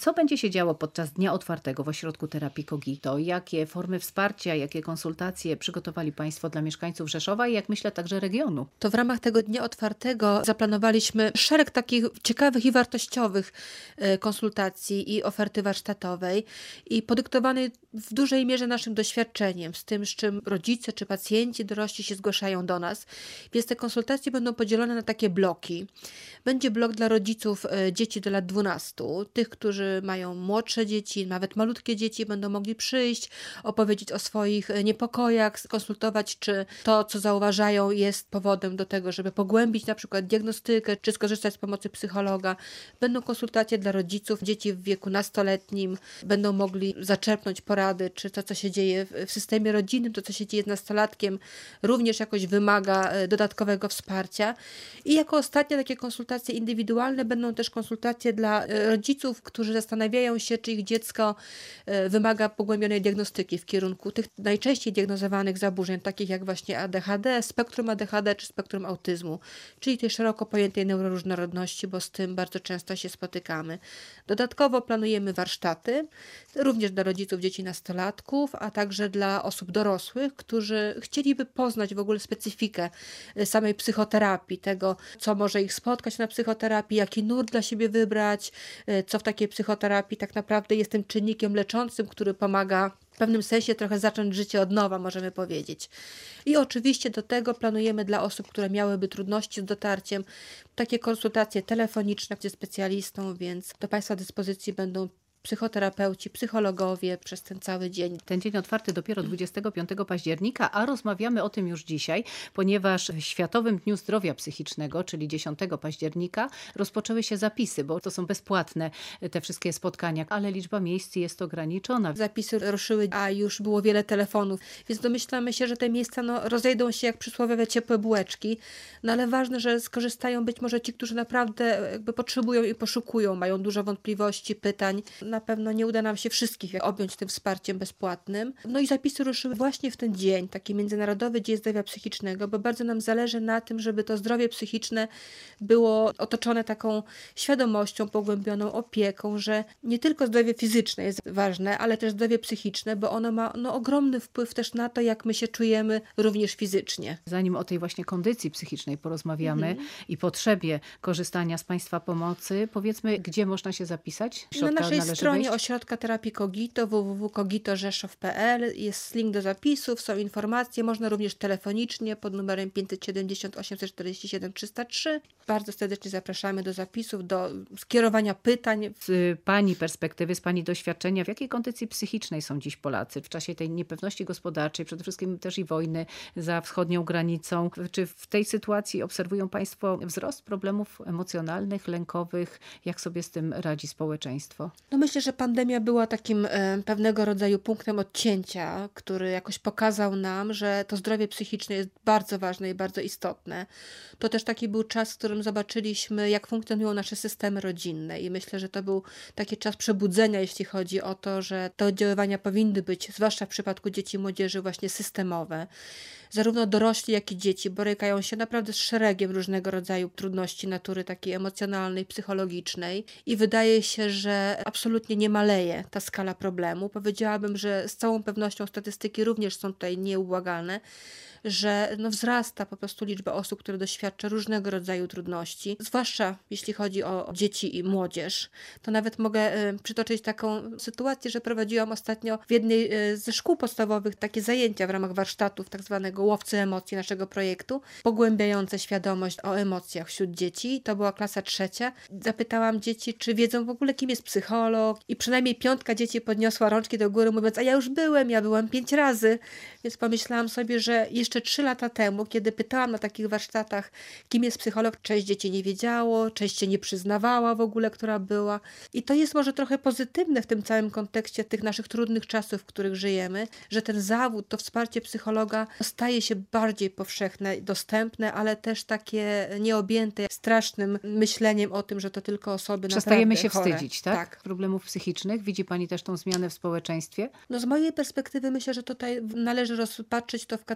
Co będzie się działo podczas dnia otwartego w ośrodku terapii Cogito? Jakie formy wsparcia, jakie konsultacje przygotowali Państwo dla mieszkańców Rzeszowa i jak myślę także regionu? To w ramach tego dnia otwartego zaplanowaliśmy szereg takich ciekawych i wartościowych konsultacji i oferty warsztatowej i podyktowanej w dużej mierze naszym doświadczeniem, z tym, z czym rodzice czy pacjenci dorośli się zgłaszają do nas. Więc te konsultacje będą podzielone na takie bloki. Będzie blok dla rodziców dzieci do lat 12. Tych, którzy mają młodsze dzieci, nawet malutkie dzieci, będą mogli przyjść, opowiedzieć o swoich niepokojach, skonsultować, czy to, co zauważają, jest powodem do tego, żeby pogłębić na przykład diagnostykę, czy skorzystać z pomocy psychologa. Będą konsultacje dla rodziców, dzieci w wieku nastoletnim, będą mogli zaczerpnąć porady, czy to, co się dzieje w systemie rodzinnym, to, co się dzieje z nastolatkiem, również jakoś wymaga dodatkowego wsparcia. I jako ostatnie takie konsultacje indywidualne będą też konsultacje dla rodziców, którzy zastanawiają się, czy ich dziecko wymaga pogłębionej diagnostyki w kierunku tych najczęściej diagnozowanych zaburzeń, takich jak właśnie ADHD, spektrum ADHD czy spektrum autyzmu, czyli tej szeroko pojętej neuroróżnorodności, bo z tym bardzo często się spotykamy. Dodatkowo planujemy warsztaty, również dla rodziców dzieci nastolatków, a także dla osób dorosłych, którzy chcieliby poznać w ogóle specyfikę samej psychoterapii, tego, co może ich spotkać na psychoterapii, jaki nurt dla siebie wybrać, co w takiej psychoterapii tak naprawdę jest tym czynnikiem leczącym, który pomaga w pewnym sensie trochę zacząć życie od nowa, możemy powiedzieć. I oczywiście do tego planujemy dla osób, które miałyby trudności z dotarciem, takie konsultacje telefoniczne ze specjalistą, więc do Państwa dyspozycji będą psychoterapeuci, psychologowie przez ten cały dzień. Ten dzień otwarty dopiero 25 października, a rozmawiamy o tym już dzisiaj, ponieważ w Światowym Dniu Zdrowia Psychicznego, czyli 10 października, rozpoczęły się zapisy, bo to są bezpłatne te wszystkie spotkania, ale liczba miejsc jest ograniczona. Zapisy ruszyły, a już było wiele telefonów, więc domyślamy się, że te miejsca rozejdą się jak przysłowiowe ciepłe bułeczki, ale ważne, że skorzystają być może ci, którzy naprawdę jakby potrzebują i poszukują, mają dużo wątpliwości, pytań. Na pewno nie uda nam się wszystkich objąć tym wsparciem bezpłatnym. I zapisy ruszyły właśnie w ten dzień, taki Międzynarodowy Dzień Zdrowia Psychicznego, bo bardzo nam zależy na tym, żeby to zdrowie psychiczne było otoczone taką świadomością, pogłębioną opieką, że nie tylko zdrowie fizyczne jest ważne, ale też zdrowie psychiczne, bo ono ma ogromny wpływ też na to, jak my się czujemy również fizycznie. Zanim o tej właśnie kondycji psychicznej porozmawiamy i potrzebie korzystania z Państwa pomocy, powiedzmy, gdzie można się zapisać? Na naszej stronie Ośrodka Terapii Cogito www.cogitorzeszów.pl jest link do zapisów, są informacje, można również telefonicznie pod numerem 570 847 303. Bardzo serdecznie zapraszamy do zapisów, do skierowania pytań. Z Pani perspektywy, z Pani doświadczenia, w jakiej kondycji psychicznej są dziś Polacy w czasie tej niepewności gospodarczej, przede wszystkim też i wojny za wschodnią granicą? Czy w tej sytuacji obserwują Państwo wzrost problemów emocjonalnych, lękowych? Jak sobie z tym radzi społeczeństwo? Myślę, że pandemia była takim pewnego rodzaju punktem odcięcia, który jakoś pokazał nam, że to zdrowie psychiczne jest bardzo ważne i bardzo istotne. To też taki był czas, w którym zobaczyliśmy, jak funkcjonują nasze systemy rodzinne i myślę, że to był taki czas przebudzenia, jeśli chodzi o to, że te oddziaływania powinny być, zwłaszcza w przypadku dzieci i młodzieży, właśnie systemowe. Zarówno dorośli, jak i dzieci borykają się naprawdę z szeregiem różnego rodzaju trudności natury takiej emocjonalnej, psychologicznej i wydaje się, że absolutnie nie maleje ta skala problemu. Powiedziałabym, że z całą pewnością statystyki również są tutaj nieubłagalne, że wzrasta po prostu liczba osób, które doświadcza różnego rodzaju trudności, zwłaszcza jeśli chodzi o dzieci i młodzież. To nawet mogę przytoczyć taką sytuację, że prowadziłam ostatnio w jednej ze szkół podstawowych takie zajęcia w ramach warsztatów tak zwanego łowcy emocji naszego projektu, pogłębiające świadomość o emocjach wśród dzieci. To była klasa 3. Zapytałam dzieci, czy wiedzą w ogóle, kim jest psycholog, i przynajmniej 5 dzieci podniosła rączki do góry, mówiąc, a ja już byłem 5 razy. Więc pomyślałam sobie, że jeszcze 3 lata temu, kiedy pytałam na takich warsztatach, kim jest psycholog, część dzieci nie wiedziało, część się nie przyznawała w ogóle, która była. I to jest może trochę pozytywne w tym całym kontekście tych naszych trudnych czasów, w których żyjemy, że ten zawód, to wsparcie psychologa staje się bardziej powszechne, dostępne, ale też takie nieobjęte strasznym myśleniem o tym, że to tylko osoby przestajemy naprawdę się chore. wstydzić, tak? Problemów psychicznych. Widzi Pani też tą zmianę w społeczeństwie? Z mojej perspektywy myślę, że tutaj należy rozpatrzyć to w kategoriach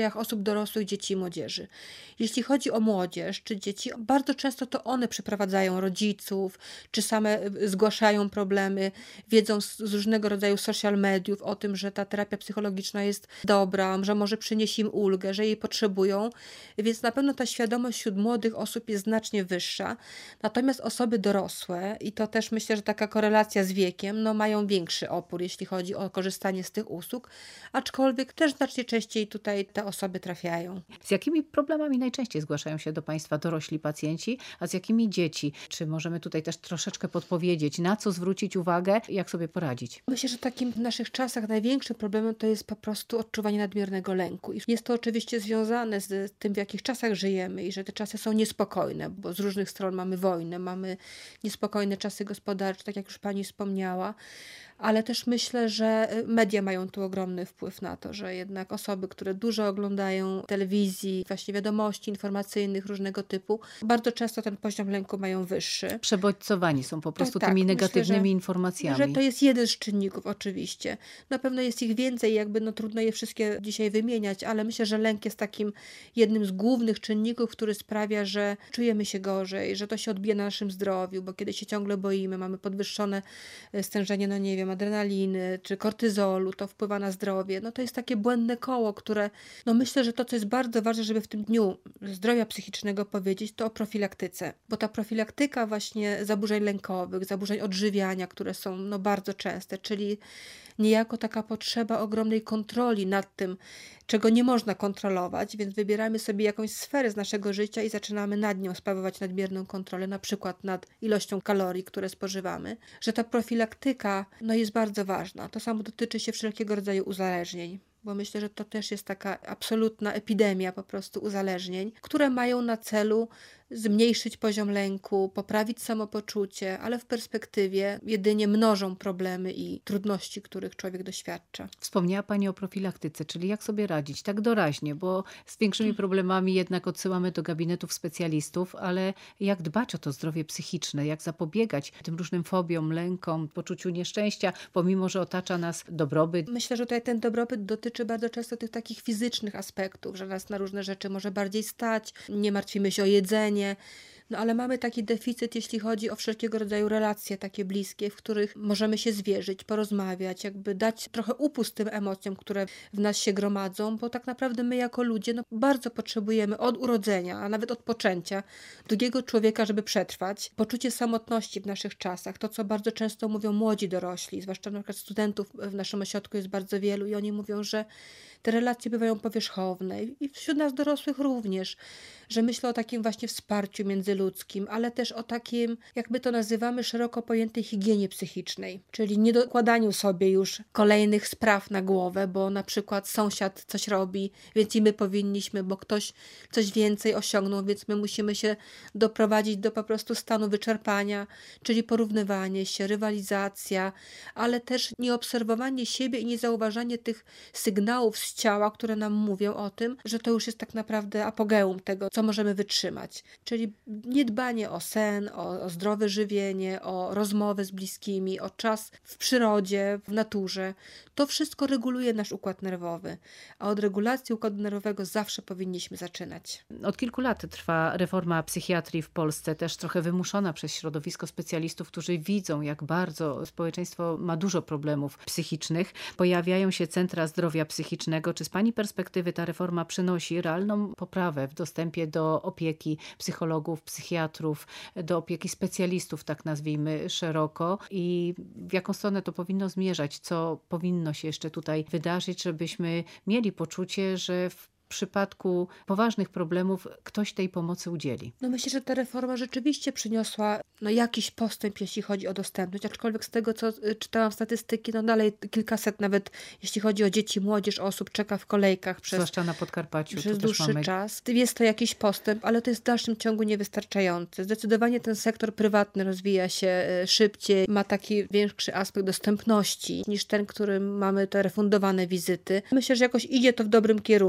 kategoriach osób dorosłych, dzieci i młodzieży. Jeśli chodzi o młodzież czy dzieci, bardzo często to one przyprowadzają rodziców, czy same zgłaszają problemy, wiedzą z różnego rodzaju social mediów o tym, że ta terapia psychologiczna jest dobra, że może przynieść im ulgę, że jej potrzebują, więc na pewno ta świadomość wśród młodych osób jest znacznie wyższa. Natomiast osoby dorosłe, i to też myślę, że taka korelacja z wiekiem, no mają większy opór, jeśli chodzi o korzystanie z tych usług, aczkolwiek też znacznie częściej tutaj te osoby trafiają. Z jakimi problemami najczęściej zgłaszają się do Państwa dorośli pacjenci, a z jakimi dzieci? Czy możemy tutaj też troszeczkę podpowiedzieć, na co zwrócić uwagę, jak sobie poradzić? Myślę, że takim w naszych czasach największym problemem to jest po prostu odczuwanie nadmiernego lęku. I jest to oczywiście związane z tym, w jakich czasach żyjemy i że te czasy są niespokojne, bo z różnych stron mamy wojnę, mamy niespokojne czasy gospodarcze, tak jak już pani wspomniała. Ale też myślę, że media mają tu ogromny wpływ na to, że jednak osoby, które dużo oglądają telewizji, właśnie wiadomości informacyjnych różnego typu, bardzo często ten poziom lęku mają wyższy. Przebodźcowani są po prostu Tak, tymi myślę, negatywnymi że informacjami. to jest jeden z czynników oczywiście. Na pewno jest ich więcej, jakby trudno je wszystkie dzisiaj wymieniać, ale myślę, że lęk jest takim jednym z głównych czynników, który sprawia, że czujemy się gorzej, że to się odbija na naszym zdrowiu, bo kiedy się ciągle boimy, mamy podwyższone stężenie, no nie wiem, adrenaliny czy kortyzolu, to wpływa na zdrowie. No to jest takie błędne koło, które, no myślę, że to, co jest bardzo ważne, żeby w tym dniu zdrowia psychicznego powiedzieć, to o profilaktyce. Bo ta profilaktyka właśnie zaburzeń lękowych, zaburzeń odżywiania, które są no bardzo częste, czyli niejako taka potrzeba ogromnej kontroli nad tym, czego nie można kontrolować, więc wybieramy sobie jakąś sferę z naszego życia i zaczynamy nad nią sprawować nadmierną kontrolę, na przykład nad ilością kalorii, które spożywamy, że ta profilaktyka no, jest bardzo ważna. To samo dotyczy się wszelkiego rodzaju uzależnień, bo myślę, że to też jest taka absolutna epidemia po prostu uzależnień, które mają na celu zmniejszyć poziom lęku, poprawić samopoczucie, ale w perspektywie jedynie mnożą problemy i trudności, których człowiek doświadcza. Wspomniała Pani o profilaktyce, czyli jak sobie radzić, tak doraźnie, bo z większymi problemami jednak odsyłamy do gabinetów specjalistów, ale jak dbać o to zdrowie psychiczne, jak zapobiegać tym różnym fobiom, lękom, poczuciu nieszczęścia, pomimo że otacza nas dobrobyt. Myślę, że tutaj ten dobrobyt dotyczy bardzo często tych takich fizycznych aspektów, że nas na różne rzeczy może bardziej stać, nie martwimy się o jedzenie, no ale mamy taki deficyt, jeśli chodzi o wszelkiego rodzaju relacje takie bliskie, w których możemy się zwierzyć, porozmawiać, jakby dać trochę upust tym emocjom, które w nas się gromadzą, bo tak naprawdę my jako ludzie no, bardzo potrzebujemy od urodzenia, a nawet od poczęcia drugiego człowieka, żeby przetrwać. Poczucie samotności w naszych czasach, to co bardzo często mówią młodzi dorośli, zwłaszcza na przykład studentów w naszym ośrodku jest bardzo wielu i oni mówią, że te relacje bywają powierzchowne i wśród nas dorosłych również, że myślę o takim właśnie wsparciu międzyludzkim, ale też o takim, jak my to nazywamy, szeroko pojętej higienie psychicznej, czyli nie dokładaniu sobie już kolejnych spraw na głowę, bo na przykład sąsiad coś robi, więc i my powinniśmy, bo ktoś coś więcej osiągnął, więc my musimy się doprowadzić do po prostu stanu wyczerpania, czyli porównywanie się, rywalizacja, ale też nieobserwowanie siebie i niezauważanie tych sygnałów z ciała, które nam mówią o tym, że to już jest tak naprawdę apogeum tego, co możemy wytrzymać. Czyli niedbanie o sen, o zdrowe żywienie, o rozmowę z bliskimi, o czas w przyrodzie, w naturze. To wszystko reguluje nasz układ nerwowy, a od regulacji układu nerwowego zawsze powinniśmy zaczynać. Od kilku lat trwa reforma psychiatrii w Polsce, też trochę wymuszona przez środowisko specjalistów, którzy widzą, jak bardzo społeczeństwo ma dużo problemów psychicznych. Pojawiają się centra zdrowia psychicznego. Czy z Pani perspektywy ta reforma przynosi realną poprawę w dostępie do opieki psychologów, psychiatrów, do opieki specjalistów, tak nazwijmy szeroko, i w jaką stronę to powinno zmierzać, co powinno się jeszcze tutaj wydarzyć, żebyśmy mieli poczucie, że w przypadku poważnych problemów ktoś tej pomocy udzieli? No myślę, że ta reforma rzeczywiście przyniosła jakiś postęp, jeśli chodzi o dostępność, aczkolwiek z tego, co czytałam statystyki, dalej kilkaset, nawet jeśli chodzi o dzieci, młodzież, osób czeka w kolejkach Zwłaszcza na Podkarpaciu. przez dłuższy czas. Jest to jakiś postęp, ale to jest w dalszym ciągu niewystarczający. Zdecydowanie ten sektor prywatny rozwija się szybciej, ma taki większy aspekt dostępności niż ten, którym mamy te refundowane wizyty. Myślę, że jakoś idzie to w dobrym kierunku.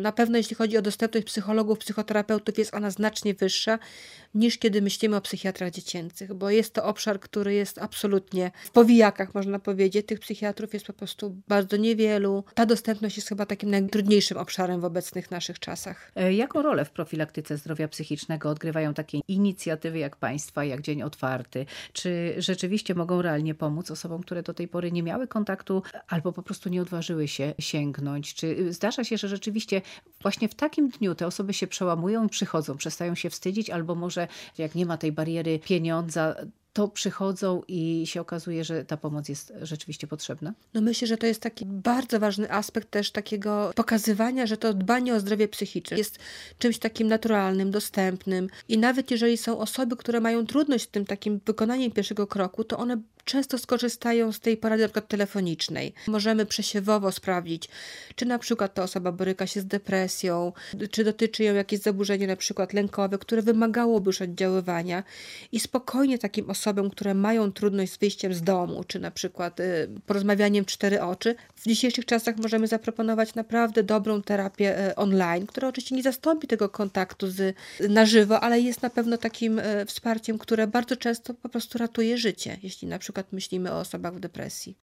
na pewno jeśli chodzi o dostępność psychologów, psychoterapeutów, jest ona znacznie wyższa niż kiedy myślimy o psychiatrach dziecięcych, bo jest to obszar, który jest absolutnie w powijakach, można powiedzieć. Tych psychiatrów jest po prostu bardzo niewielu. Ta dostępność jest chyba takim najtrudniejszym obszarem w obecnych naszych czasach. Jaką rolę w profilaktyce zdrowia psychicznego odgrywają takie inicjatywy jak państwa, jak Dzień Otwarty? Czy rzeczywiście mogą realnie pomóc osobom, które do tej pory nie miały kontaktu albo po prostu nie odważyły się sięgnąć? Czy zdarza się, że rzeczywiście właśnie w takim dniu te osoby się przełamują i przychodzą, przestają się wstydzić, albo może jak nie ma tej bariery pieniądza, to przychodzą i się okazuje, że ta pomoc jest rzeczywiście potrzebna? No myślę, że to jest taki bardzo ważny aspekt też takiego pokazywania, że to dbanie o zdrowie psychiczne jest czymś takim naturalnym, dostępnym i nawet jeżeli są osoby, które mają trudność z tym takim wykonaniem pierwszego kroku, to one często skorzystają z tej porady na przykład telefonicznej. Możemy przesiewowo sprawdzić, czy na przykład ta osoba boryka się z depresją, czy dotyczy ją jakieś zaburzenie na przykład lękowe, które wymagałoby już oddziaływania i spokojnie takim osobom, które mają trudność z wyjściem z domu, czy na przykład porozmawianiem w 4 oczy, w dzisiejszych czasach możemy zaproponować naprawdę dobrą terapię online, która oczywiście nie zastąpi tego kontaktu na żywo, ale jest na pewno takim wsparciem, które bardzo często po prostu ratuje życie, jeśli na przykład myślimy o osobach w depresji.